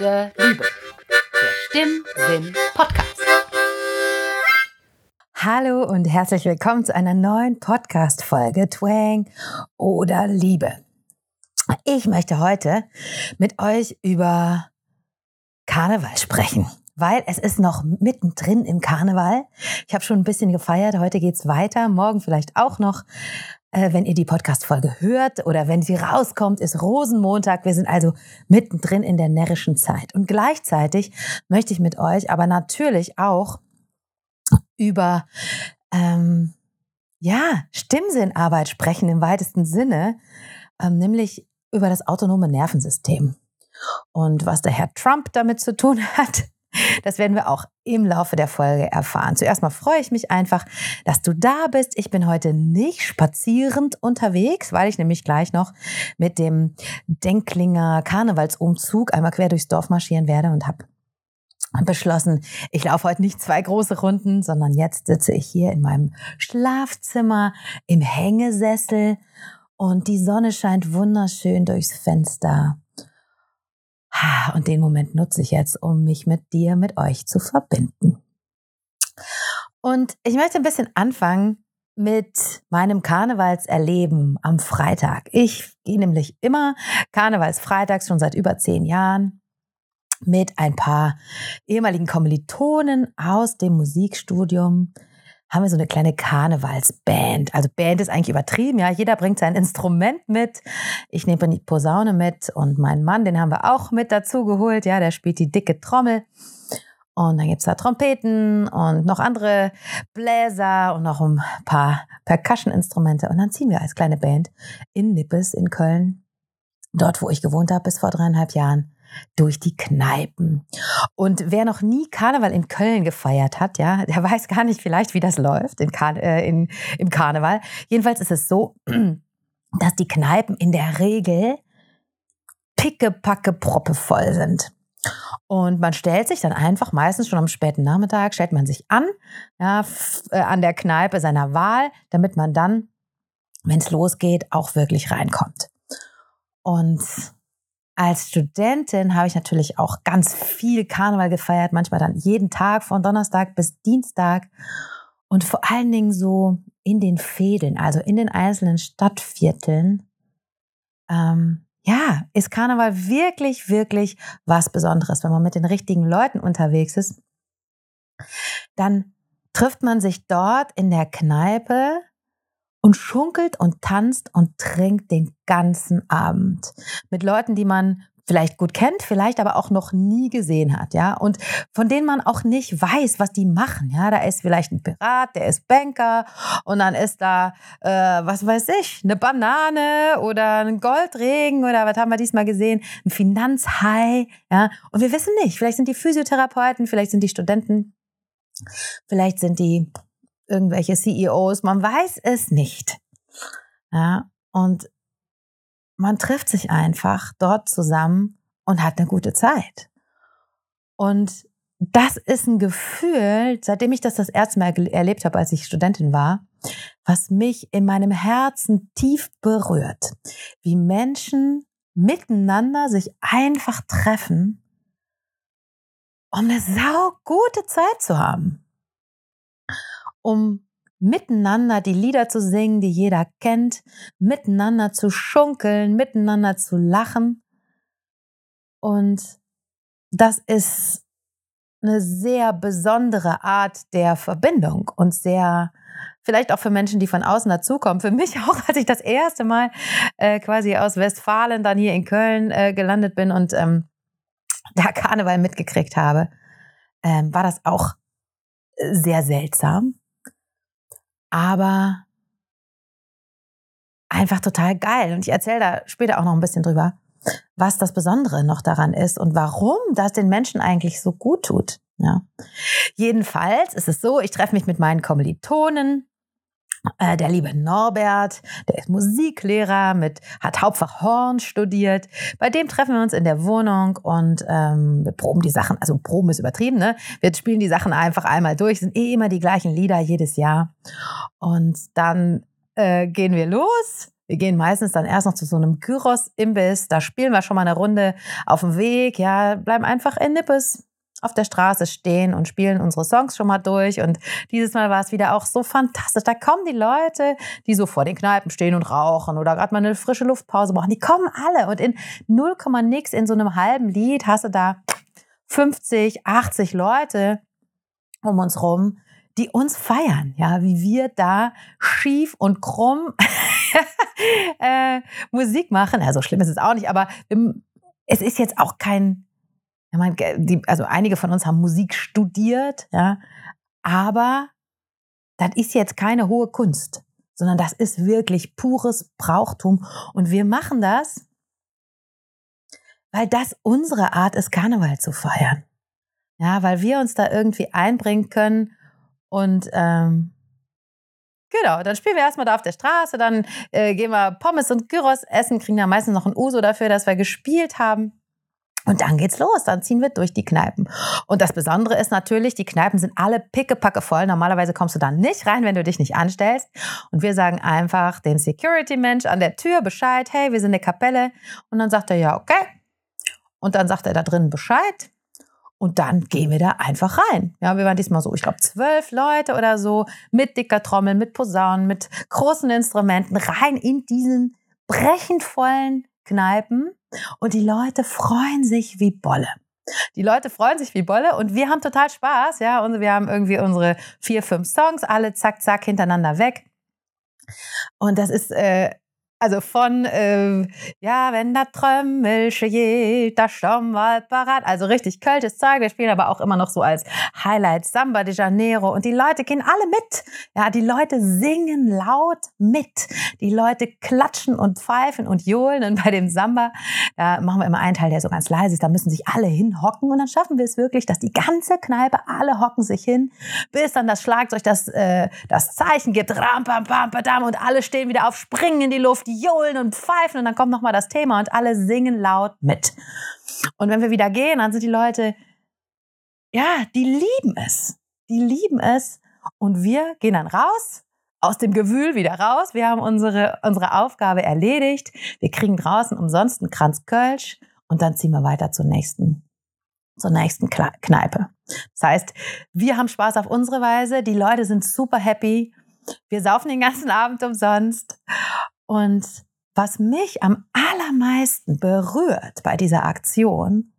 oder Liebe. Der Stimmsinn Podcast. Hallo und herzlich willkommen zu einer neuen Podcast-Folge Twang oder Liebe. Ich möchte heute mit euch über Karneval sprechen, weil es ist noch mittendrin im Karneval. Ich habe schon ein bisschen gefeiert, heute geht's weiter, morgen vielleicht auch noch. Wenn ihr die Podcast-Folge hört oder wenn sie rauskommt, ist Rosenmontag. Wir sind also mittendrin in der närrischen Zeit. Und gleichzeitig möchte ich mit euch aber natürlich auch über Stimmsinnarbeit sprechen im weitesten Sinne, nämlich über das autonome Nervensystem. Und was der Herr Trump damit zu tun hat, das werden wir auch im Laufe der Folge erfahren. Zuerst mal freue ich mich einfach, dass du da bist. Ich bin heute nicht spazierend unterwegs, weil ich nämlich gleich noch mit dem Denklinger Karnevalsumzug einmal quer durchs Dorf marschieren werde und habe beschlossen, ich laufe heute nicht 2 große Runden, sondern jetzt sitze ich hier in meinem Schlafzimmer im Hängesessel und die Sonne scheint wunderschön durchs Fenster. Und den Moment nutze ich jetzt, um mich mit euch zu verbinden. Und ich möchte ein bisschen anfangen mit meinem Karnevalserleben am Freitag. Ich gehe nämlich immer Karnevalsfreitags schon seit über 10 Jahren mit ein paar ehemaligen Kommilitonen aus dem Musikstudium. Haben wir so eine kleine Karnevalsband. Also Band ist eigentlich übertrieben, ja. Jeder bringt sein Instrument mit. Ich nehme die Posaune mit und meinen Mann, den haben wir auch mit dazu geholt. Ja, der spielt die dicke Trommel. Und dann gibt's da Trompeten und noch andere Bläser und noch ein paar Percussion-Instrumente. Und dann ziehen wir als kleine Band in Nippes in Köln, dort wo ich gewohnt habe bis vor 3,5 Jahren, durch die Kneipen. Und wer noch nie Karneval in Köln gefeiert hat, ja, der weiß gar nicht vielleicht, wie das läuft im Karneval. Jedenfalls ist es so, dass die Kneipen in der Regel pickepacke proppevoll sind. Und man stellt sich dann einfach, meistens schon am späten Nachmittag, stellt man sich an, ja, an der Kneipe seiner Wahl, damit man dann, wenn es losgeht, auch wirklich reinkommt. Und als Studentin habe ich natürlich auch ganz viel Karneval gefeiert, manchmal dann jeden Tag von Donnerstag bis Dienstag und vor allen Dingen so in den Fädeln, also in den einzelnen Stadtvierteln, ist Karneval wirklich, wirklich was Besonderes. Wenn man mit den richtigen Leuten unterwegs ist, dann trifft man sich dort in der Kneipe und schunkelt und tanzt und trinkt den ganzen Abend. Mit Leuten, die man vielleicht gut kennt, vielleicht aber auch noch nie gesehen hat, ja, und von denen man auch nicht weiß, was die machen, ja. Da ist vielleicht ein Pirat, der ist Banker und dann ist da, was weiß ich, eine Banane oder ein Goldregen oder was haben wir diesmal gesehen, ein Finanzhai, ja. Und wir wissen nicht, vielleicht sind die Physiotherapeuten, vielleicht sind die Studenten, vielleicht sind die irgendwelche CEOs, man weiß es nicht. Ja, und man trifft sich einfach dort zusammen und hat eine gute Zeit. Und das ist ein Gefühl, seitdem ich das erste Mal erlebt habe, als ich Studentin war, was mich in meinem Herzen tief berührt. Wie Menschen miteinander sich einfach treffen, um eine saugute Zeit zu haben. Um miteinander die Lieder zu singen, die jeder kennt, miteinander zu schunkeln, miteinander zu lachen. Und das ist eine sehr besondere Art der Verbindung und sehr, vielleicht auch für Menschen, die von außen dazukommen. Für mich auch, als ich das erste Mal quasi aus Westfalen dann hier in Köln gelandet bin und da Karneval mitgekriegt habe, war das auch sehr seltsam. Aber einfach total geil. Und ich erzähle da später auch noch ein bisschen drüber, was das Besondere noch daran ist und warum das den Menschen eigentlich so gut tut. Ja. Jedenfalls ist es so, ich treffe mich mit meinen Kommilitonen. Der liebe Norbert, der ist Musiklehrer, hat Hauptfach Horn studiert. Bei dem treffen wir uns in der Wohnung und wir proben die Sachen, also proben ist übertrieben, ne? Wir spielen die Sachen einfach einmal durch, sind immer die gleichen Lieder jedes Jahr. Und dann gehen wir los Wir gehen meistens dann erst noch zu so einem Gyros-Imbiss. Da spielen wir schon mal eine Runde auf dem Weg. Ja, bleiben einfach in Nippes auf der Straße stehen und spielen unsere Songs schon mal durch. Und dieses Mal war es wieder auch so fantastisch. Da kommen die Leute, die so vor den Kneipen stehen und rauchen oder gerade mal eine frische Luftpause brauchen. Die kommen alle. Und in 0, nix, in so einem halben Lied hast du da 50, 80 Leute um uns rum, die uns feiern, ja, wie wir da schief und krumm Musik machen. Also schlimm ist es auch nicht, aber es ist jetzt auch kein, also einige von uns haben Musik studiert, ja, aber das ist jetzt keine hohe Kunst, sondern das ist wirklich pures Brauchtum. Und wir machen das, weil das unsere Art ist, Karneval zu feiern. Ja, weil wir uns da irgendwie einbringen können. Und genau, dann spielen wir erstmal da auf der Straße, dann gehen wir Pommes und Gyros essen, kriegen da meistens noch ein Uso dafür, dass wir gespielt haben. Und dann geht's los, dann ziehen wir durch die Kneipen. Und das Besondere ist natürlich, die Kneipen sind alle pickepacke voll. Normalerweise kommst du da nicht rein, wenn du dich nicht anstellst. Und wir sagen einfach den Security-Mensch an der Tür Bescheid, hey, wir sind eine Kapelle. Und dann sagt er, ja, okay. Und dann sagt er da drin Bescheid. Und dann gehen wir da einfach rein. Ja, wir waren diesmal so, ich glaube 12 Leute oder so, mit dicker Trommel, mit Posaunen, mit großen Instrumenten, rein in diesen brechend vollen Kneipen. Und die Leute freuen sich wie Bolle. Die Leute freuen sich wie Bolle und wir haben total Spaß, ja. Und wir haben irgendwie unsere 4, 5 Songs, alle zack, zack, hintereinander weg. Und das ist, also von, ja, wenn der Trömmelsche geht, da stehen wir parat. Also richtig kölsches Zeug. Wir spielen aber auch immer noch so als Highlight Samba de Janeiro. Und die Leute gehen alle mit. Ja, die Leute singen laut mit. Die Leute klatschen und pfeifen und johlen. Und bei dem Samba, da machen wir immer einen Teil, der so ganz leise ist. Da müssen sich alle hinhocken. Und dann schaffen wir es wirklich, dass die ganze Kneipe, alle hocken sich hin, bis dann das Schlagzeug das Zeichen gibt. Ram, pam, pam, padam. Und alle stehen wieder auf, springen in die Luft, johlen und pfeifen und dann kommt nochmal das Thema und alle singen laut mit. Und wenn wir wieder gehen, dann sind die Leute, ja, die lieben es. Die lieben es und wir gehen dann raus, aus dem Gewühl wieder raus. Wir haben unsere Aufgabe erledigt. Wir kriegen draußen umsonst einen Kranz Kölsch und dann ziehen wir weiter zur nächsten Kneipe. Das heißt, wir haben Spaß auf unsere Weise, die Leute sind super happy. Wir saufen den ganzen Abend umsonst. Und was mich am allermeisten berührt bei dieser Aktion,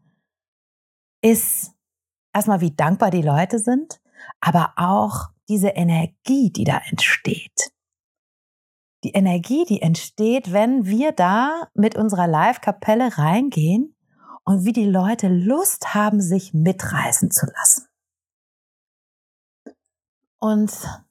ist erstmal, wie dankbar die Leute sind, aber auch diese Energie, die da entsteht. Die Energie, die entsteht, wenn wir da mit unserer Live-Kapelle reingehen und wie die Leute Lust haben, sich mitreißen zu lassen. Und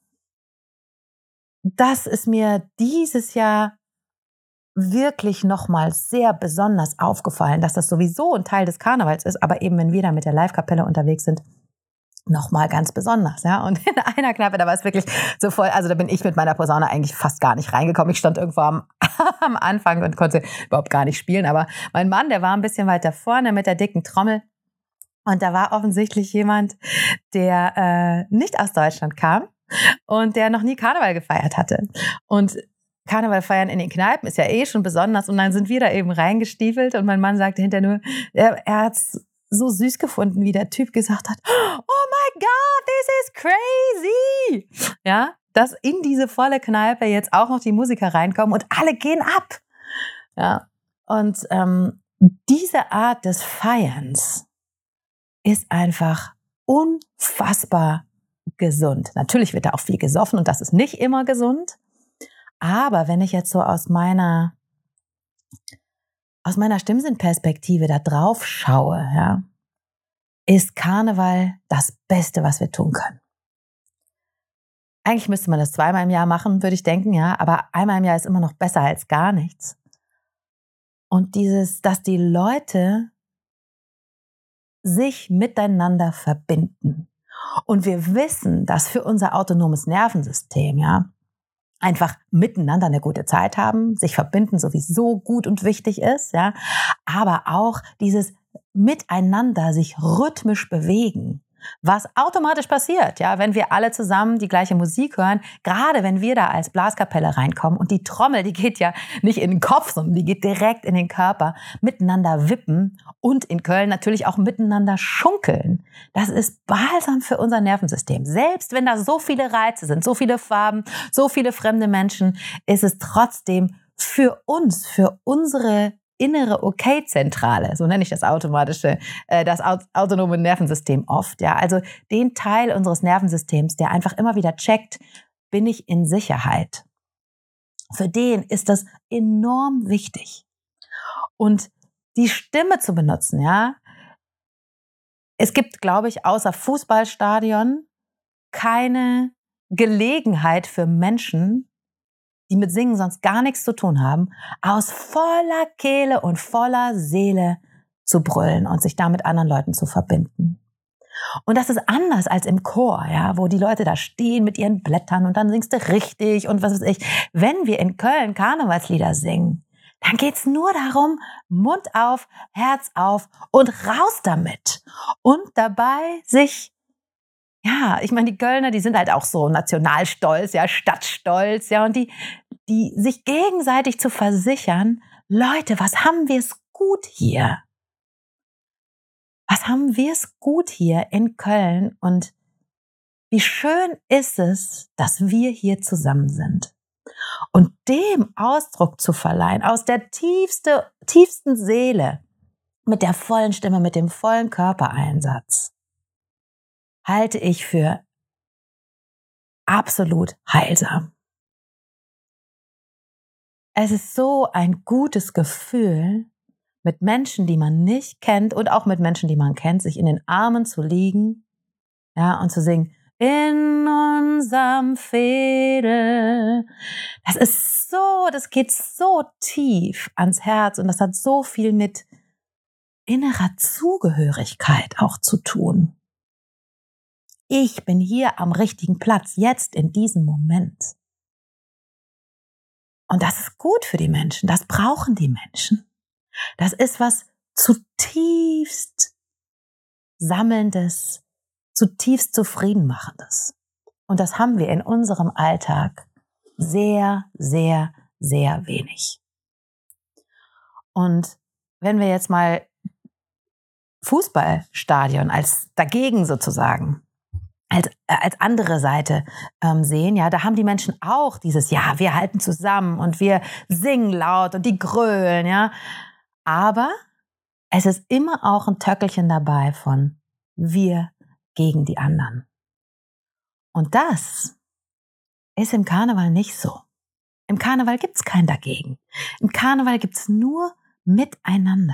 das ist mir dieses Jahr wirklich nochmal sehr besonders aufgefallen, dass das sowieso ein Teil des Karnevals ist, aber eben, wenn wir da mit der Live-Kapelle unterwegs sind, nochmal ganz besonders, ja. Und in einer Kneipe, da war es wirklich so voll, also da bin ich mit meiner Posaune eigentlich fast gar nicht reingekommen. Ich stand irgendwo am Anfang und konnte überhaupt gar nicht spielen, aber mein Mann, der war ein bisschen weiter vorne mit der dicken Trommel und da war offensichtlich jemand, der nicht aus Deutschland kam und der noch nie Karneval gefeiert hatte. Und Karneval feiern in den Kneipen ist ja eh schon besonders und dann sind wir da eben reingestiefelt und mein Mann sagte hinterher nur, er hat's so süß gefunden, wie der Typ gesagt hat, oh my God, this is crazy. Ja, dass in diese volle Kneipe jetzt auch noch die Musiker reinkommen und alle gehen ab. Ja, und diese Art des Feierns ist einfach unfassbar gesund. Natürlich wird da auch viel gesoffen und das ist nicht immer gesund. Aber wenn ich jetzt so aus meiner Stimmsinnperspektive da drauf schaue, ja, ist Karneval das Beste, was wir tun können. Eigentlich müsste man das 2-mal im Jahr machen, würde ich denken, ja, aber einmal im Jahr ist immer noch besser als gar nichts. Und dass die Leute sich miteinander verbinden. Und wir wissen, dass für unser autonomes Nervensystem, ja, einfach miteinander eine gute Zeit haben, sich verbinden sowieso gut und wichtig ist, ja, aber auch dieses Miteinander sich rhythmisch bewegen was automatisch passiert, ja, wenn wir alle zusammen die gleiche Musik hören, gerade wenn wir da als Blaskapelle reinkommen und die Trommel, die geht ja nicht in den Kopf, sondern die geht direkt in den Körper, miteinander wippen und in Köln natürlich auch miteinander schunkeln. Das ist Balsam für unser Nervensystem. Selbst wenn da so viele Reize sind, so viele Farben, so viele fremde Menschen, ist es trotzdem für uns, für unsere innere Okay-Zentrale, so nenne ich das autonome Nervensystem oft, ja, also den Teil unseres Nervensystems, der einfach immer wieder checkt, bin ich in Sicherheit. Für den ist das enorm wichtig. Und die Stimme zu benutzen, ja, es gibt, glaube ich, außer Fußballstadion keine Gelegenheit für Menschen, die mit Singen sonst gar nichts zu tun haben, aus voller Kehle und voller Seele zu brüllen und sich da mit anderen Leuten zu verbinden. Und das ist anders als im Chor, ja, wo die Leute da stehen mit ihren Blättern und dann singst du richtig und was weiß ich. Wenn wir in Köln Karnevalslieder singen, dann geht's nur darum, Mund auf, Herz auf und raus damit. Und dabei sich, ja, ich meine, die Kölner, die sind halt auch so nationalstolz, ja, Stadtstolz, ja, und die sich gegenseitig zu versichern, Leute, was haben wir es gut hier? Was haben wir es gut hier in Köln und wie schön ist es, dass wir hier zusammen sind. Und dem Ausdruck zu verleihen, aus der tiefsten Seele, mit der vollen Stimme, mit dem vollen Körpereinsatz, halte ich für absolut heilsam. Es ist so ein gutes Gefühl, mit Menschen, die man nicht kennt und auch mit Menschen, die man kennt, sich in den Armen zu liegen, ja, und zu singen, in unserem Fädel. Das geht so tief ans Herz und das hat so viel mit innerer Zugehörigkeit auch zu tun. Ich bin hier am richtigen Platz, jetzt in diesem Moment. Und das ist gut für die Menschen, das brauchen die Menschen. Das ist was zutiefst Sammelndes, zutiefst Zufriedenmachendes. Und das haben wir in unserem Alltag sehr, sehr, sehr wenig. Und wenn wir jetzt mal Fußballstadion als dagegen sozusagen, als andere Seite sehen, ja, da haben die Menschen auch dieses, ja, wir halten zusammen und wir singen laut und die grölen, ja. Aber es ist immer auch ein Töckelchen dabei von wir gegen die anderen. Und das ist im Karneval nicht so. Im Karneval gibt's kein Dagegen. Im Karneval gibt's nur Miteinander.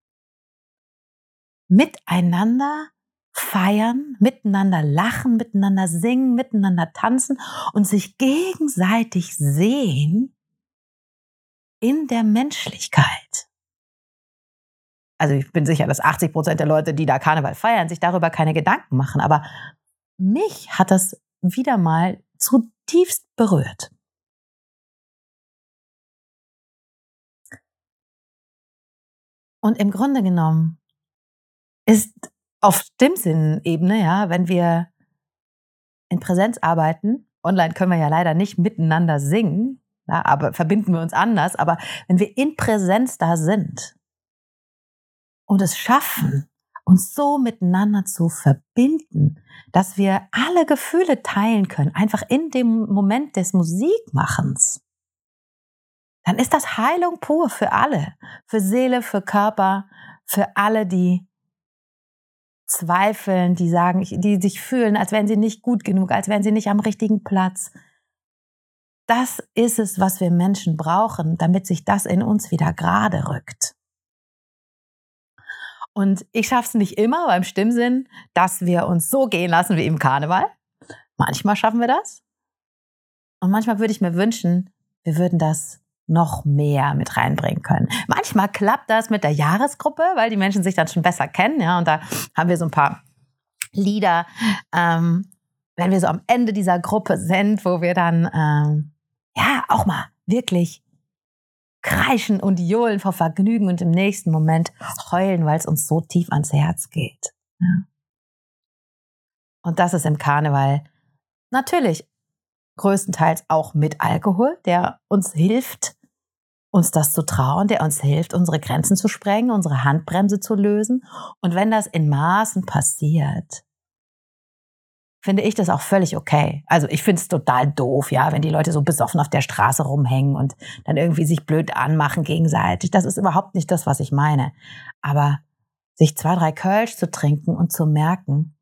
Miteinander feiern, miteinander lachen, miteinander singen, miteinander tanzen und sich gegenseitig sehen in der Menschlichkeit. Also ich bin sicher, dass 80% der Leute, die da Karneval feiern, sich darüber keine Gedanken machen. Aber mich hat das wieder mal zutiefst berührt. Und im Grunde genommen ist auf Stimmsinnebene, ja, wenn wir in Präsenz arbeiten, online können wir ja leider nicht miteinander singen, ja, aber verbinden wir uns anders, aber wenn wir in Präsenz da sind und es schaffen, uns so miteinander zu verbinden, dass wir alle Gefühle teilen können, einfach in dem Moment des Musikmachens, dann ist das Heilung pur für alle, für Seele, für Körper, für alle, die zweifeln, die sagen, die sich fühlen, als wären sie nicht gut genug, als wären sie nicht am richtigen Platz. Das ist es, was wir Menschen brauchen, damit sich das in uns wieder gerade rückt. Und ich schaffe es nicht immer beim Stimmsinn, dass wir uns so gehen lassen wie im Karneval. Manchmal schaffen wir das. Und manchmal würde ich mir wünschen, wir würden das noch mehr mit reinbringen können. Manchmal klappt das mit der Jahresgruppe, weil die Menschen sich dann schon besser kennen, ja, und da haben wir so ein paar Lieder, wenn wir so am Ende dieser Gruppe sind, wo wir dann ja auch mal wirklich kreischen und johlen vor Vergnügen und im nächsten Moment heulen, weil es uns so tief ans Herz geht. Ja. Und das ist im Karneval natürlich größtenteils auch mit Alkohol, der uns hilft, uns das zu trauen, der uns hilft, unsere Grenzen zu sprengen, unsere Handbremse zu lösen. Und wenn das in Maßen passiert, finde ich das auch völlig okay. Also ich finde es total doof, ja, wenn die Leute so besoffen auf der Straße rumhängen und dann irgendwie sich blöd anmachen gegenseitig. Das ist überhaupt nicht das, was ich meine. Aber sich 2, 3 Kölsch zu trinken und zu merken,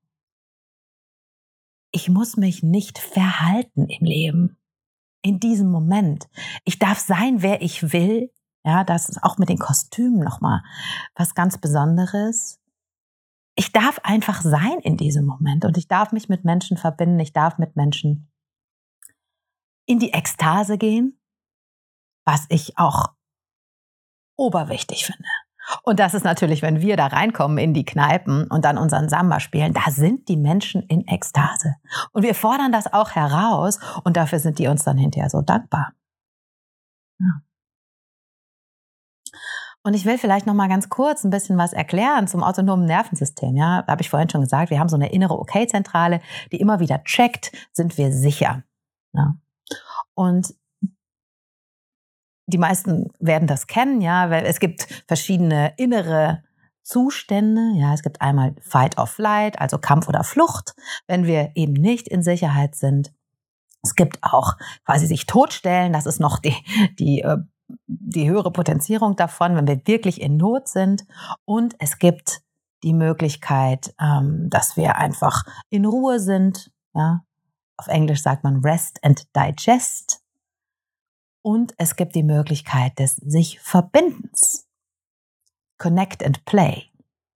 ich muss mich nicht verhalten im Leben. In diesem Moment. Ich darf sein, wer ich will. Ja, das ist auch mit den Kostümen nochmal was ganz Besonderes. Ich darf einfach sein in diesem Moment und ich darf mich mit Menschen verbinden. Ich darf mit Menschen in die Ekstase gehen, was ich auch oberwichtig finde. Und das ist natürlich, wenn wir da reinkommen in die Kneipen und dann unseren Samba spielen, da sind die Menschen in Ekstase. Und wir fordern das auch heraus und dafür sind die uns dann hinterher so dankbar. Ja. Und ich will vielleicht noch mal ganz kurz ein bisschen was erklären zum autonomen Nervensystem. Ja, da habe ich vorhin schon gesagt, wir haben so eine innere Okay-Zentrale, die immer wieder checkt, sind wir sicher. Ja. Und die meisten werden das kennen, ja, weil es gibt verschiedene innere Zustände. Ja, es gibt einmal Fight or Flight, also Kampf oder Flucht, wenn wir eben nicht in Sicherheit sind. Es gibt auch quasi sich totstellen, das ist noch die höhere Potenzierung davon, wenn wir wirklich in Not sind. Und es gibt die Möglichkeit, dass wir einfach in Ruhe sind. Ja, auf Englisch sagt man Rest and Digest. Und es gibt die Möglichkeit des sich Verbindens. Connect and Play.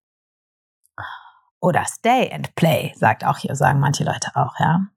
Oder Stay and Play, sagen manche Leute auch, ja.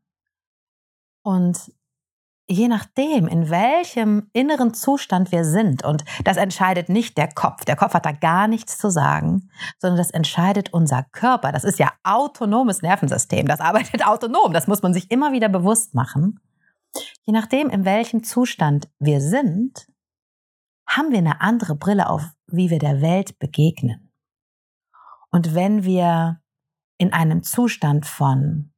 Und je nachdem, in welchem inneren Zustand wir sind, und das entscheidet nicht der Kopf hat da gar nichts zu sagen, sondern das entscheidet unser Körper. Das ist ja autonomes Nervensystem, das arbeitet autonom, das muss man sich immer wieder bewusst machen. Je nachdem, in welchem Zustand wir sind, haben wir eine andere Brille auf, wie wir der Welt begegnen. Und wenn wir in einem Zustand von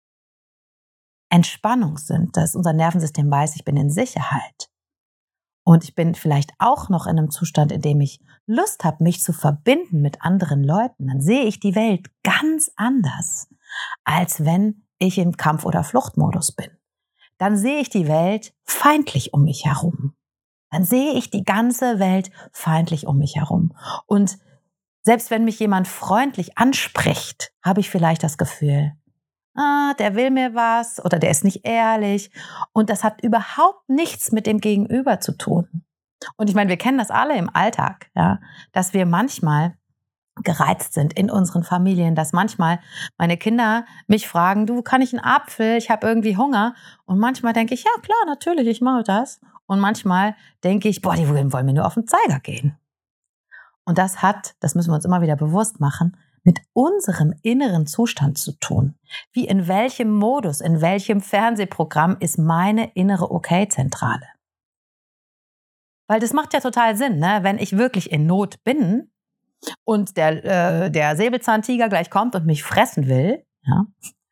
Entspannung sind, dass unser Nervensystem weiß, ich bin in Sicherheit und ich bin vielleicht auch noch in einem Zustand, in dem ich Lust habe, mich zu verbinden mit anderen Leuten, dann sehe ich die Welt ganz anders, als wenn ich im Kampf- oder Fluchtmodus bin. Dann sehe ich die Welt feindlich um mich herum. Dann sehe ich die ganze Welt feindlich um mich herum. Und selbst wenn mich jemand freundlich anspricht, habe ich vielleicht das Gefühl, der will mir was oder der ist nicht ehrlich. Und das hat überhaupt nichts mit dem Gegenüber zu tun. Und ich meine, wir kennen das alle im Alltag, ja, dass wir manchmal gereizt sind in unseren Familien, dass manchmal meine Kinder mich fragen, du, kann ich einen Apfel? Ich habe irgendwie Hunger. Und manchmal denke ich, ja klar, natürlich, ich mache das. Und manchmal denke ich, boah, die wollen mir nur auf den Zeiger gehen. Und das müssen wir uns immer wieder bewusst machen, mit unserem inneren Zustand zu tun. Wie in welchem Modus, in welchem Fernsehprogramm ist meine innere Okay-Zentrale? Weil das macht ja total Sinn, ne? Wenn ich wirklich in Not bin und der Säbelzahntiger gleich kommt und mich fressen will, ja,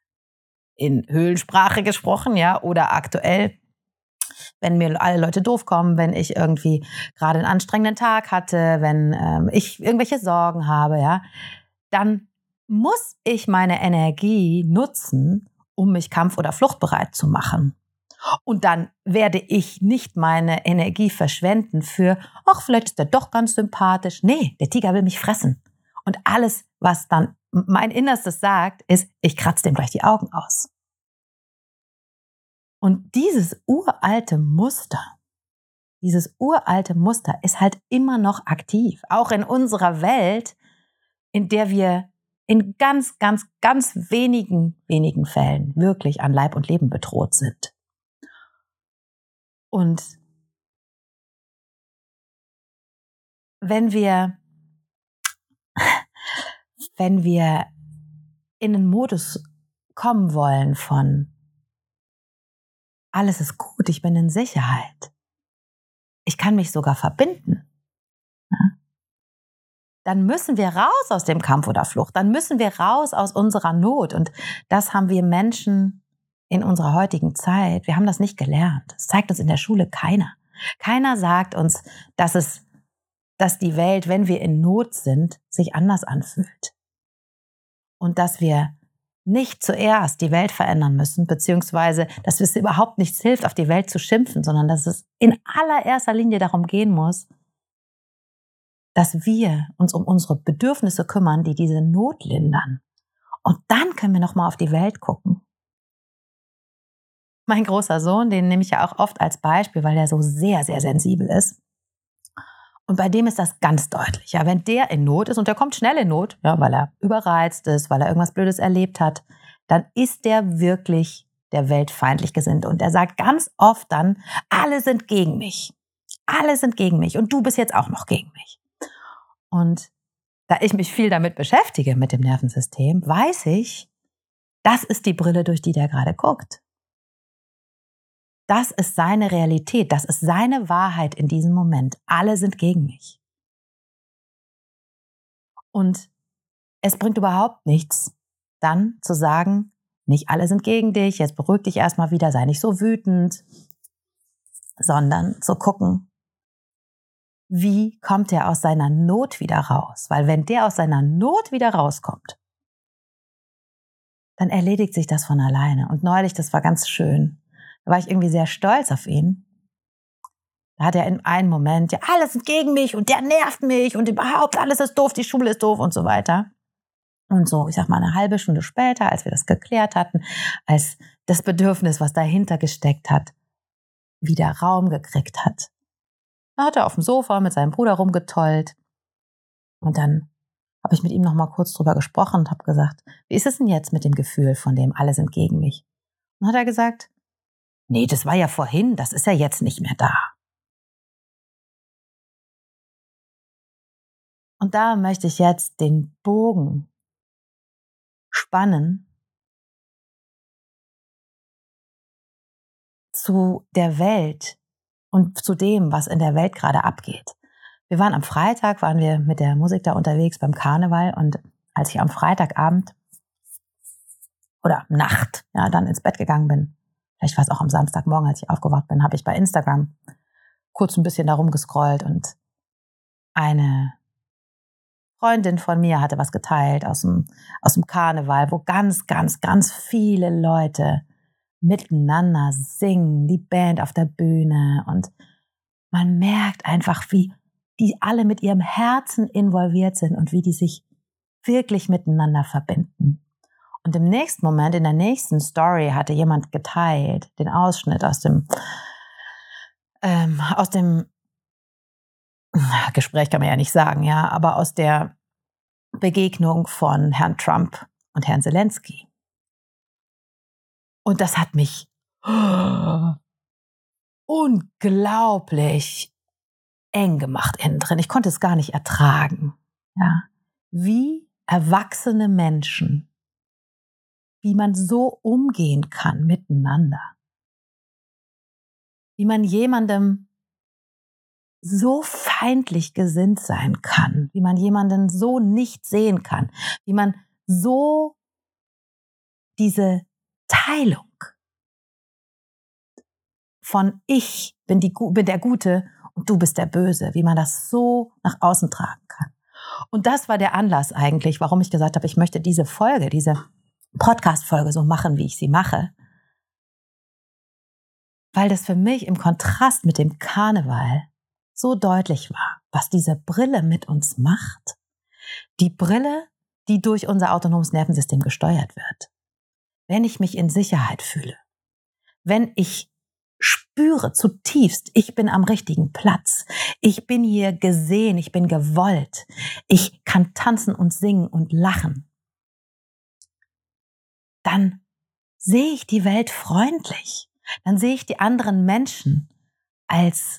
in Höhlensprache gesprochen, ja, oder aktuell, wenn mir alle Leute doof kommen, wenn ich irgendwie gerade einen anstrengenden Tag hatte, wenn ich irgendwelche Sorgen habe, ja, dann muss ich meine Energie nutzen, um mich kampf- oder fluchtbereit zu machen. Und dann werde ich nicht meine Energie verschwenden für, ach, vielleicht ist der doch ganz sympathisch. Nee, der Tiger will mich fressen. Und alles, was dann mein Innerstes sagt, ist, ich kratze dem gleich die Augen aus. Und dieses uralte Muster ist halt immer noch aktiv. Auch in unserer Welt, in der wir in ganz, ganz, ganz wenigen Fällen wirklich an Leib und Leben bedroht sind. Und wenn wir in einen Modus kommen wollen von alles ist gut, ich bin in Sicherheit, ich kann mich sogar verbinden, ja? dann müssen wir raus aus dem Kampf oder Flucht. Dann müssen wir raus aus unserer Not. Und das haben wir Menschen in unserer heutigen Zeit, wir haben das nicht gelernt. Das zeigt uns in der Schule keiner. Keiner sagt uns, dass die Welt, wenn wir in Not sind, sich anders anfühlt. Und dass wir nicht zuerst die Welt verändern müssen, beziehungsweise, dass es überhaupt nichts hilft, auf die Welt zu schimpfen, sondern dass es in allererster Linie darum gehen muss, dass wir uns um unsere Bedürfnisse kümmern, die diese Not lindern. Und dann können wir nochmal auf die Welt gucken. Mein großer Sohn, den nehme ich ja auch oft als Beispiel, weil der so sehr, sehr sensibel ist. Und bei dem ist das ganz deutlich. Ja, wenn der in Not ist, und der kommt schnell in Not, ja, weil er überreizt ist, weil er irgendwas Blödes erlebt hat, dann ist der wirklich der Welt feindlich gesinnt. Und er sagt ganz oft dann, alle sind gegen mich. Alle sind gegen mich und du bist jetzt auch noch gegen mich. Und da ich mich viel damit beschäftige, mit dem Nervensystem, weiß ich, das ist die Brille, durch die der gerade guckt. Das ist seine Realität, das ist seine Wahrheit in diesem Moment. Alle sind gegen mich. Und es bringt überhaupt nichts, dann zu sagen, nicht alle sind gegen dich, jetzt beruhig dich erstmal wieder, sei nicht so wütend, sondern zu gucken, wie kommt er aus seiner Not wieder raus? Weil wenn der aus seiner Not wieder rauskommt, dann erledigt sich das von alleine. Und neulich, das war ganz schön, da war ich irgendwie sehr stolz auf ihn. Da hat er in einem Moment, ja, alle sind gegen mich und der nervt mich und überhaupt alles ist doof, die Schule ist doof und so weiter. Und so, ich sag mal, eine halbe Stunde später, als wir das geklärt hatten, als das Bedürfnis, was dahinter gesteckt hat, wieder Raum gekriegt hat, da hat er auf dem Sofa mit seinem Bruder rumgetollt. Und dann habe ich mit ihm noch mal kurz drüber gesprochen und habe gesagt, wie ist es denn jetzt mit dem Gefühl, von dem alle sind gegen mich? Und hat er gesagt, nee, das war ja vorhin, das ist ja jetzt nicht mehr da. Und da möchte ich jetzt den Bogen spannen zu der Welt und zu dem, was in der Welt gerade abgeht. Wir waren am Freitag, waren wir mit der Musik da unterwegs beim Karneval und als ich am Freitagabend oder Nacht, ja, dann ins Bett gegangen bin, vielleicht war es auch am Samstagmorgen, als ich aufgewacht bin, habe ich bei Instagram kurz ein bisschen da rumgescrollt und eine Freundin von mir hatte was geteilt aus dem Karneval, wo ganz, ganz, ganz viele Leute miteinander singen, die Band auf der Bühne und man merkt einfach, wie die alle mit ihrem Herzen involviert sind und wie die sich wirklich miteinander verbinden. Und im nächsten Moment, in der nächsten Story, hatte jemand geteilt, den Ausschnitt aus dem Gespräch kann man ja nicht sagen, ja, aber aus der Begegnung von Herrn Trump und Herrn Zelensky. Und das hat mich unglaublich eng gemacht innen drin. Ich konnte es gar nicht ertragen. Ja. Wie erwachsene Menschen, wie man so umgehen kann miteinander. Wie man jemandem so feindlich gesinnt sein kann, wie man jemanden so nicht sehen kann, wie man so diese Teilung von ich bin der Gute und du bist der Böse, wie man das so nach außen tragen kann. Und das war der Anlass eigentlich, warum ich gesagt habe, ich möchte diese Folge, diese Podcast-Folge so machen, wie ich sie mache. Weil das für mich im Kontrast mit dem Karneval so deutlich war, was diese Brille mit uns macht. Die Brille, die durch unser autonomes Nervensystem gesteuert wird. Wenn ich mich in Sicherheit fühle, wenn ich spüre zutiefst, ich bin am richtigen Platz, ich bin hier gesehen, ich bin gewollt, ich kann tanzen und singen und lachen, dann sehe ich die Welt freundlich, dann sehe ich die anderen Menschen als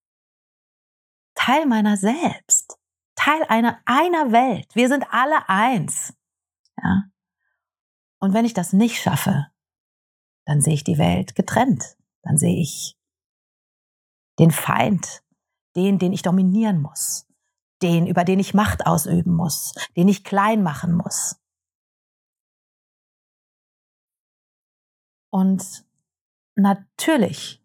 Teil meiner selbst, Teil einer Welt. Wir sind alle eins. Ja? Und wenn ich das nicht schaffe, dann sehe ich die Welt getrennt. Dann sehe ich den Feind, den ich dominieren muss, über den ich Macht ausüben muss, den ich klein machen muss. Und natürlich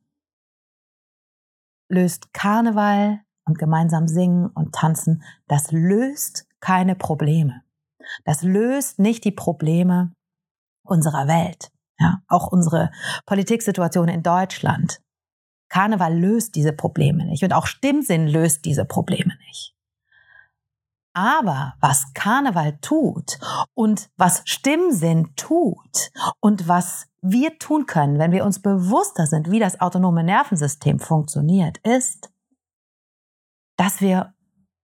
löst Karneval und gemeinsam singen und tanzen, das löst keine Probleme. Das löst nicht die Probleme unserer Welt. Ja, auch unsere Politiksituation in Deutschland. Karneval löst diese Probleme nicht und auch Stimmsinn löst diese Probleme nicht. Aber was Karneval tut und was Stimmsinn tut und was wir tun können, wenn wir uns bewusster sind, wie das autonome Nervensystem funktioniert, ist, dass wir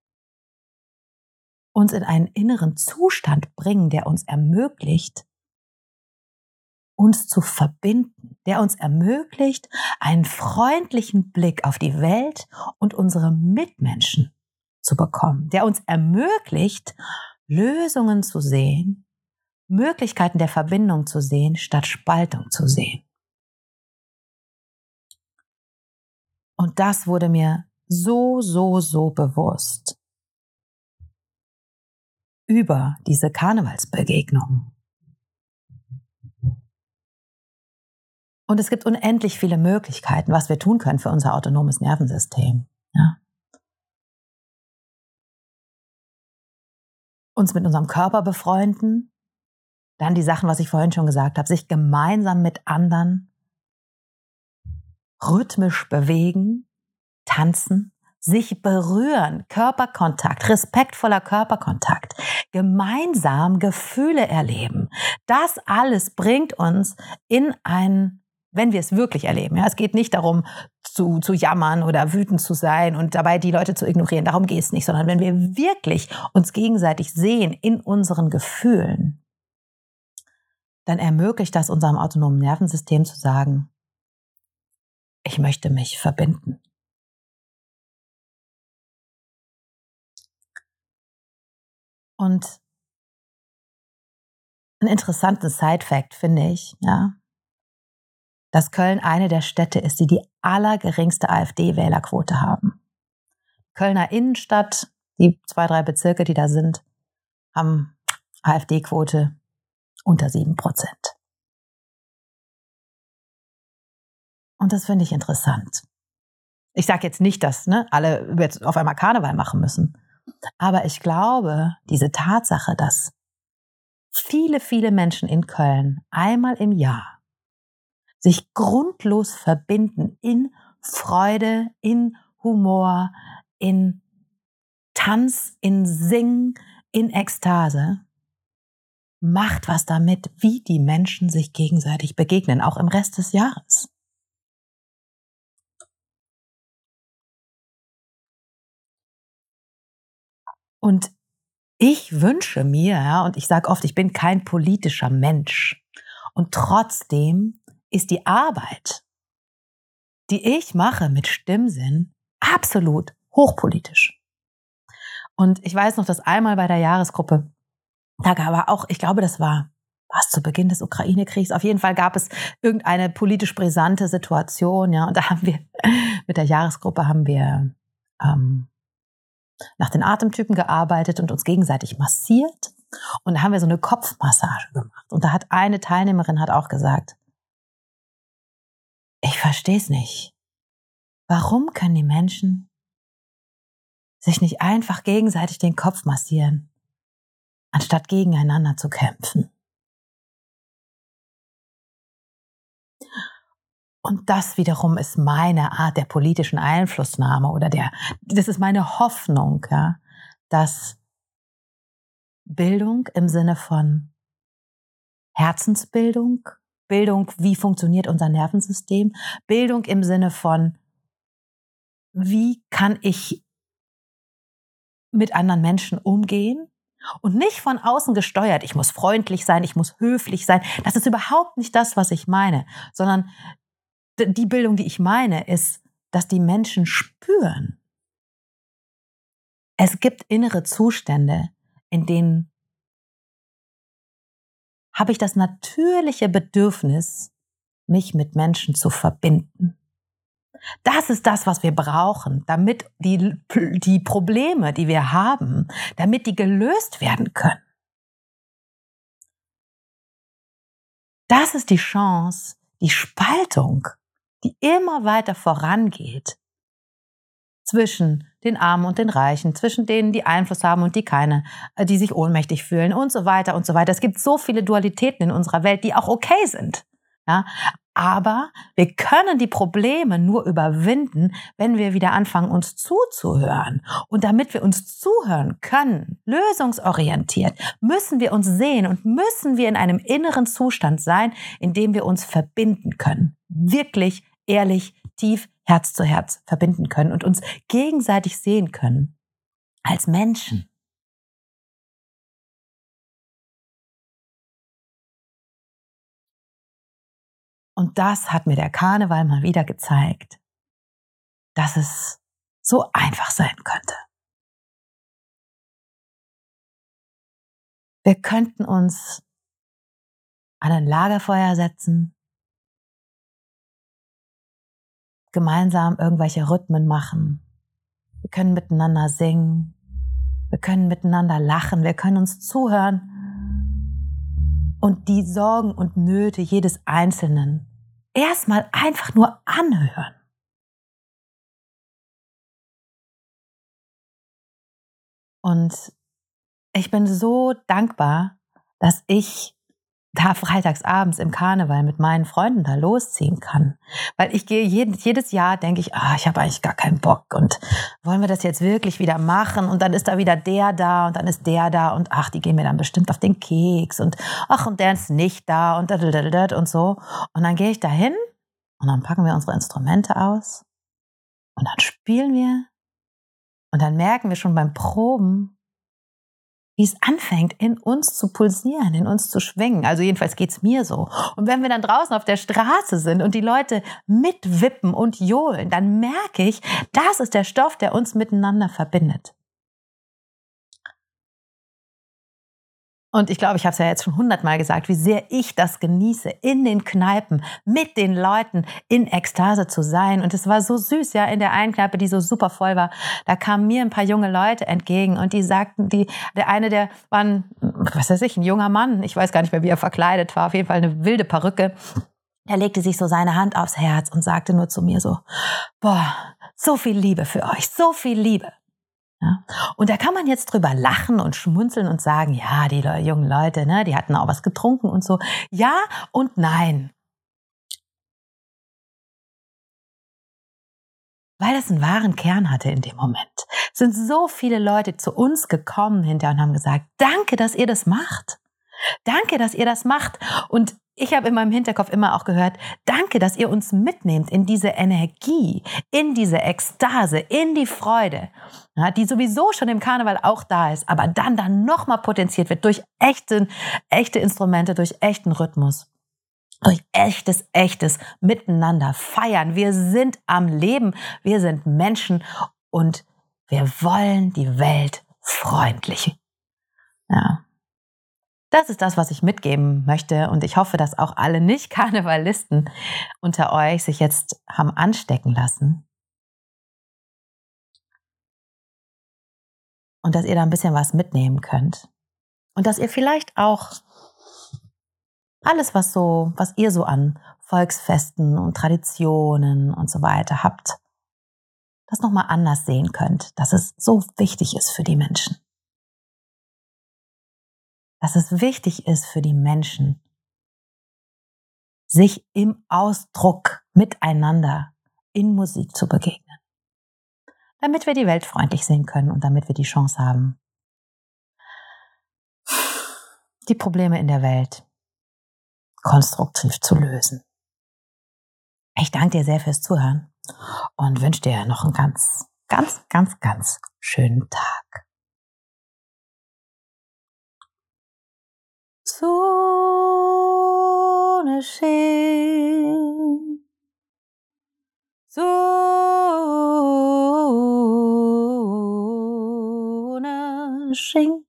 uns in einen inneren Zustand bringen, der uns ermöglicht, uns zu verbinden, der uns ermöglicht, einen freundlichen Blick auf die Welt und unsere Mitmenschen zu bekommen, der uns ermöglicht, Lösungen zu sehen, Möglichkeiten der Verbindung zu sehen, statt Spaltung zu sehen. Und das wurde mir so bewusst über diese Karnevalsbegegnung. Und es gibt unendlich viele Möglichkeiten, was wir tun können für unser autonomes Nervensystem. Ja? Uns mit unserem Körper befreunden, dann die Sachen, was ich vorhin schon gesagt habe, sich gemeinsam mit anderen rhythmisch bewegen, tanzen, sich berühren, Körperkontakt, respektvoller Körperkontakt, gemeinsam Gefühle erleben. Das alles bringt uns in ein, wenn wir es wirklich erleben. Ja, es geht nicht darum, zu jammern oder wütend zu sein und dabei die Leute zu ignorieren. Darum geht es nicht, sondern wenn wir wirklich uns gegenseitig sehen in unseren Gefühlen, dann ermöglicht das unserem autonomen Nervensystem zu sagen, ich möchte mich verbinden. Und ein interessanter Side-Fact finde ich, ja, dass Köln eine der Städte ist, die allergeringste AfD-Wählerquote haben. Kölner Innenstadt, die 2, 3 Bezirke, die da sind, haben AfD-Quote unter 7%. Und das finde ich interessant. Ich sage jetzt nicht, dass alle jetzt auf einmal Karneval machen müssen. Aber ich glaube, diese Tatsache, dass viele Menschen in Köln einmal im Jahr sich grundlos verbinden in Freude, in Humor, in Tanz, in Singen, in Ekstase, macht was damit, wie die Menschen sich gegenseitig begegnen, auch im Rest des Jahres. Und ich wünsche mir, ja, und ich sage oft, ich bin kein politischer Mensch. Und trotzdem ist die Arbeit, die ich mache mit Stimmsinn, absolut hochpolitisch. Und ich weiß noch, dass einmal bei der Jahresgruppe, da gab auch, ich glaube, das war zu Beginn des Ukraine-Kriegs, auf jeden Fall gab es irgendeine politisch brisante Situation, ja, und da haben wir, mit der Jahresgruppe haben wir nach den Atemtypen gearbeitet und uns gegenseitig massiert. Und da haben wir so eine Kopfmassage gemacht. Und da hat eine Teilnehmerin auch gesagt, ich verstehe es nicht. Warum können die Menschen sich nicht einfach gegenseitig den Kopf massieren, anstatt gegeneinander zu kämpfen? Und das wiederum ist meine Art der politischen Einflussnahme oder das ist meine Hoffnung, ja, dass Bildung im Sinne von Herzensbildung, Bildung, wie funktioniert unser Nervensystem, Bildung im Sinne von, wie kann ich mit anderen Menschen umgehen und nicht von außen gesteuert, ich muss freundlich sein, ich muss höflich sein, das ist überhaupt nicht das, was ich meine, sondern die Bildung, die ich meine, ist, dass die Menschen spüren, es gibt innere Zustände, in denen habe ich das natürliche Bedürfnis, mich mit Menschen zu verbinden. Das ist das, was wir brauchen, damit die Probleme, die wir haben, damit die gelöst werden können. Das ist die Chance, die Spaltung, die immer weiter vorangeht zwischen den Armen und den Reichen, zwischen denen, die Einfluss haben und die keine, die sich ohnmächtig fühlen und so weiter und so weiter. Es gibt so viele Dualitäten in unserer Welt, die auch okay sind. Ja? Aber wir können die Probleme nur überwinden, wenn wir wieder anfangen, uns zuzuhören. Und damit wir uns zuhören können, lösungsorientiert, müssen wir uns sehen und müssen wir in einem inneren Zustand sein, in dem wir uns verbinden können. Wirklich, ehrlich, tief, Herz zu Herz verbinden können und uns gegenseitig sehen können als Menschen. Und das hat mir der Karneval mal wieder gezeigt, dass es so einfach sein könnte. Wir könnten uns an ein Lagerfeuer setzen, gemeinsam irgendwelche Rhythmen machen. Wir können miteinander singen, wir können miteinander lachen, wir können uns zuhören und die Sorgen und Nöte jedes Einzelnen erstmal einfach nur anhören. Und ich bin so dankbar, dass ich da freitagsabends im Karneval mit meinen Freunden da losziehen kann. Weil ich gehe jedes Jahr, denke ich, ich habe eigentlich gar keinen Bock und wollen wir das jetzt wirklich wieder machen? Und dann ist da wieder der da und dann ist der da und die gehen mir dann bestimmt auf den Keks und und der ist nicht da und und so. Und dann gehe ich da hin und dann packen wir unsere Instrumente aus und dann spielen wir und dann merken wir schon beim Proben, wie es anfängt, in uns zu pulsieren, in uns zu schwingen. Also jedenfalls geht's mir so. Und wenn wir dann draußen auf der Straße sind und die Leute mitwippen und johlen, dann merke ich, das ist der Stoff, der uns miteinander verbindet. Und ich glaube, ich habe es ja jetzt schon 100-mal gesagt, wie sehr ich das genieße, in den Kneipen mit den Leuten in Ekstase zu sein. Und es war so süß, ja, in der einen Kneipe, die so super voll war, da kamen mir ein paar junge Leute entgegen und die sagten, der eine, der war ein junger Mann, ich weiß gar nicht mehr, wie er verkleidet war, auf jeden Fall eine wilde Perücke. Er legte sich so seine Hand aufs Herz und sagte nur zu mir so, so viel Liebe für euch, so viel Liebe. Ja. Und da kann man jetzt drüber lachen und schmunzeln und sagen, ja, die jungen Leute, ne, die hatten auch was getrunken und so. Ja und nein. Weil es einen wahren Kern hatte in dem Moment. Es sind so viele Leute zu uns gekommen hinterher und haben gesagt, danke, dass ihr das macht. Danke, dass ihr das macht. Und ich habe in meinem Hinterkopf immer auch gehört, danke, dass ihr uns mitnehmt in diese Energie, in diese Ekstase, in die Freude, ja, die sowieso schon im Karneval auch da ist, aber dann nochmal potenziert wird durch echte Instrumente, durch echten Rhythmus, durch echtes Miteinander feiern. Wir sind am Leben, wir sind Menschen und wir wollen die Welt freundlich. Ja. Das ist das, was ich mitgeben möchte und ich hoffe, dass auch alle Nicht-Karnevalisten unter euch sich jetzt haben anstecken lassen und dass ihr da ein bisschen was mitnehmen könnt und dass ihr vielleicht auch alles, was ihr so an Volksfesten und Traditionen und so weiter habt, das nochmal anders sehen könnt, dass es so wichtig ist für die Menschen. Dass es wichtig ist für die Menschen, sich im Ausdruck miteinander in Musik zu begegnen. Damit wir die Welt freundlich sehen können und damit wir die Chance haben, die Probleme in der Welt konstruktiv zu lösen. Ich danke dir sehr fürs Zuhören und wünsche dir noch einen ganz schönen Tag. Sonne schien, Sonne schien,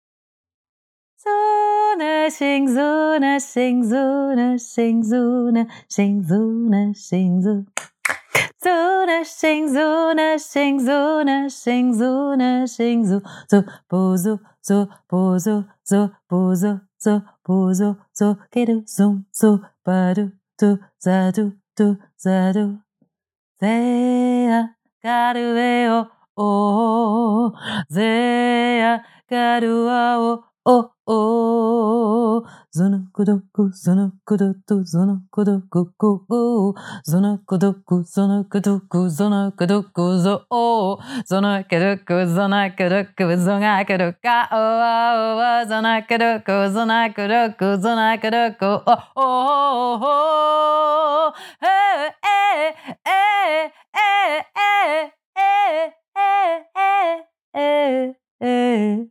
Sonne schien, Sonne schien, Sonne schien, Sonne schien, Sonne schien, Sonne. shing, zuna shing, zuna shing, zuna shing, zo bozo, zo bozo, zo bozo, zo bozo, zo kedu zum, zo badu, tu zadu, tu zadu. Zeya garu e o, zeya garu a o. Zona kudoku, zona kudoku, zona kudoku, zona kudoku, zona kudoku, zona kudoku, zona kudoku, zona kudoku, zona kudoka, zona kudoku, zona kudoku, zona kudoku, hey, hey, hey, hey, hey, hey, hey,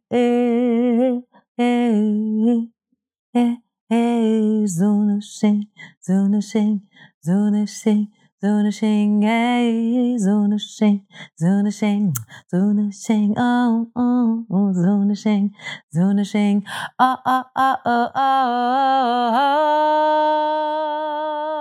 hey, zona shing, zona shing, zona shing, zona shing, hey, zona shing, zona shing, zona shing, oh, zona shing, zona shing, oh.